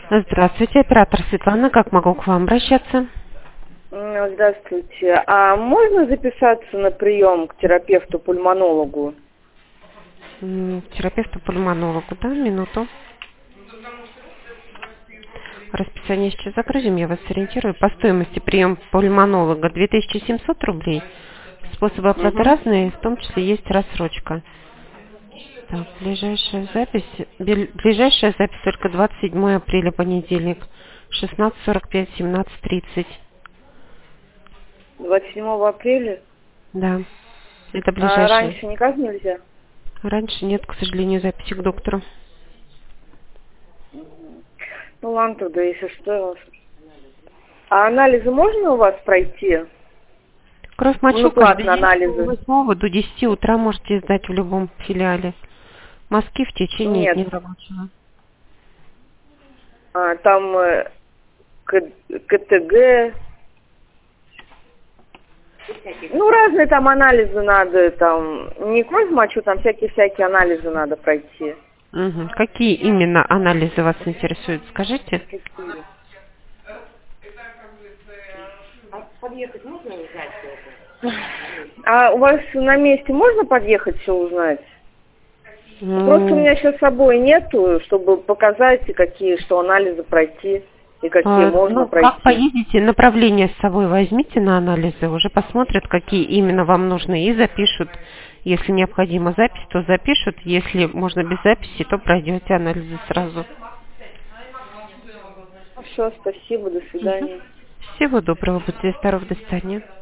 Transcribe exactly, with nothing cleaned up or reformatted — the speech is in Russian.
Здравствуйте, оператор Светлана. Как могу к вам обращаться? М, Здравствуйте. А можно записаться на прием к терапевту-пульмонологу? М, Терапевту-пульмонологу, да? Минуту. Расписание сейчас загрузим, я вас сориентирую. По стоимости прием пульмонолога две тысячи семьсот рублей. Способы оплаты Угу. разные, в том числе есть рассрочка. Так, ближайшая запись. бел- Ближайшая запись только двадцать седьмого апреля, понедельник. шестнадцать сорок пять, семнадцать тридцать. двадцать седьмого апреля? Да, это А ближайшая. раньше никак нельзя? Раньше нет, к сожалению, записи к доктору. Ну ладно тогда, если что. А анализы можно у вас пройти? Кровь мочу Ну, каждый платные день с анализы. восьмого до десяти утра можете сдать в любом филиале. Мазки в течение Нет. дня рабочего. А, там э, К- КТГ. Ну, разные там анализы надо, там, не кровь мочу, там всякие-всякие анализы надо пройти. Мгм. Какие именно анализы вас интересуют, скажите? Какие? А у вас на месте можно подъехать все узнать? Просто у Ну, меня сейчас с собой нету, чтобы показать, какие, что анализы пройти и какие а, можно ну, как пройти. поедете, направление с собой возьмите на анализы, уже посмотрят, какие именно вам нужны, и запишут. Если необходима запись, то запишут. Если можно без записи, то пройдете анализы сразу. Все, спасибо, до Мгм. свидания. Всего доброго, будьте здоровы, до свидания.